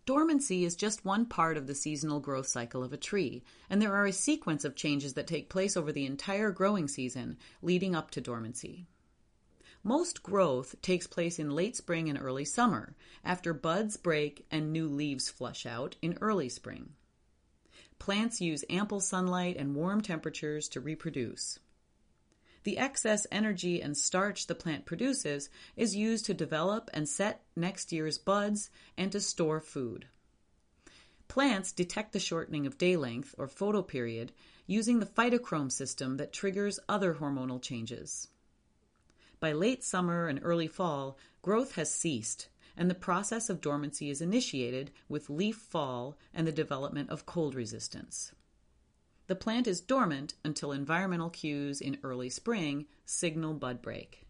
Dormancy is just one part of the seasonal growth cycle of a tree, and there are a sequence of changes that take place over the entire growing season leading up to dormancy. Most growth takes place in late spring and early summer, after buds break and new leaves flush out in early spring. Plants use ample sunlight and warm temperatures to reproduce. The excess energy and starch the plant produces is used to develop and set next year's buds and to store food. Plants detect the shortening of day length, or photoperiod, using the phytochrome system that triggers other hormonal changes. By late summer and early fall, growth has ceased, and the process of dormancy is initiated with leaf fall and the development of cold resistance. The plant is dormant until environmental cues in early spring signal bud break.